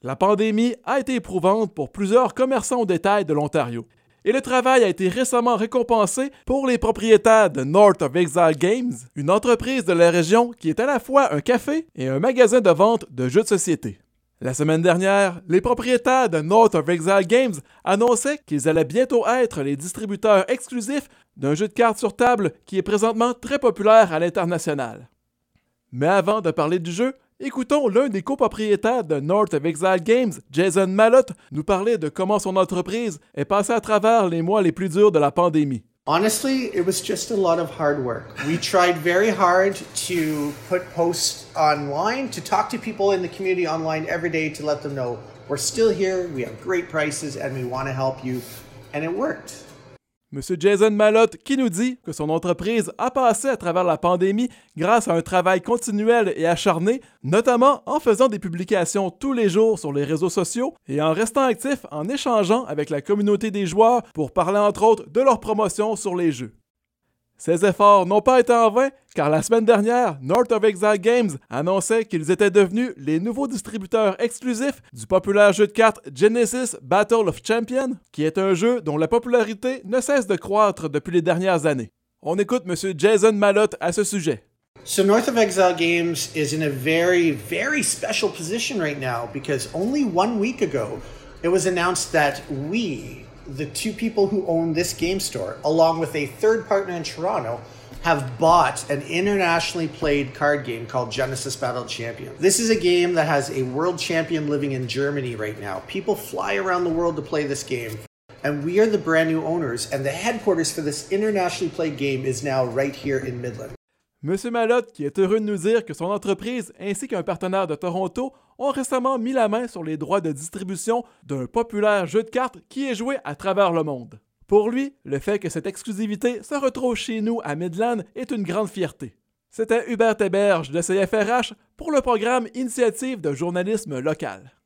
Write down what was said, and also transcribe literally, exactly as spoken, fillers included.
La pandémie a été éprouvante pour plusieurs commerçants au détail de l'Ontario. Et le travail a été récemment récompensé pour les propriétaires de North of Exile Games, une entreprise de la région qui est à la fois un café et un magasin de vente de jeux de société. La semaine dernière, les propriétaires de North of Exile Games annonçaient qu'ils allaient bientôt être les distributeurs exclusifs d'un jeu de cartes sur table qui est présentement très populaire à l'international. Mais avant de parler du jeu, écoutons l'un des copropriétaires de North of Exile Games, Jason Malotte, nous parler de comment son entreprise est passée à travers les mois les plus durs de la pandémie. Honestly, it was just a lot of hard work. We tried very hard to put posts online, to talk to people in the community online every day to let them know we're still here, we have great prices, and we want to help you. And it worked. Monsieur Jason Malotte qui nous dit que son entreprise a passé à travers la pandémie grâce à un travail continuel et acharné, notamment en faisant des publications tous les jours sur les réseaux sociaux et en restant actif en échangeant avec la communauté des joueurs pour parler entre autres de leur promotion sur les jeux. Ces efforts n'ont pas été en vain car la semaine dernière, North of Exile Games annonçait qu'ils étaient devenus les nouveaux distributeurs exclusifs du populaire jeu de cartes Genesis Battle of Champions, qui est un jeu dont la popularité ne cesse de croître depuis les dernières années. On écoute M. Jason Malotte à ce sujet. So North of Exile Games is in a very, very special position right now because only one week ago it was announced that we, the two people who own this game store, along with a third partner in Toronto, have bought an internationally played card game called Genesis Battle Champions. This is a game that has a world champion living in Germany right now. People fly around the world to play this game. And we are the brand new owners, and the headquarters for this internationally played game is now right here in Midland. Monsieur Malotte, qui est heureux de nous dire que son entreprise ainsi qu'un partenaire de Toronto ont récemment mis la main sur les droits de distribution d'un populaire jeu de cartes qui est joué à travers le monde. Pour lui, le fait que cette exclusivité se retrouve chez nous à Midland est une grande fierté. C'était Hubert Héberge de C F R H pour le programme Initiative de journalisme local.